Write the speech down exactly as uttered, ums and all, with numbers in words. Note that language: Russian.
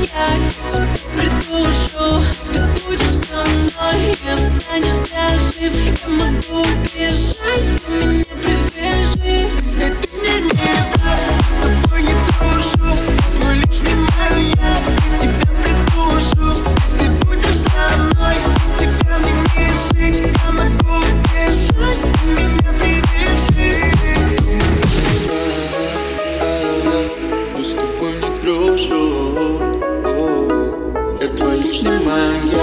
я тебя придушу. Ты будешь со мной и останешься жив. Я могу бежать, ты меня привяжи. Да ты мне не знаю, с тобой не дружу. Твой лишний мой, я тебя придушу. Ты будешь со мной, без тебя мне не жить. Я могу бежать, ты меня привяжи. Но с тобой не дружу. Я твой лишний маяк.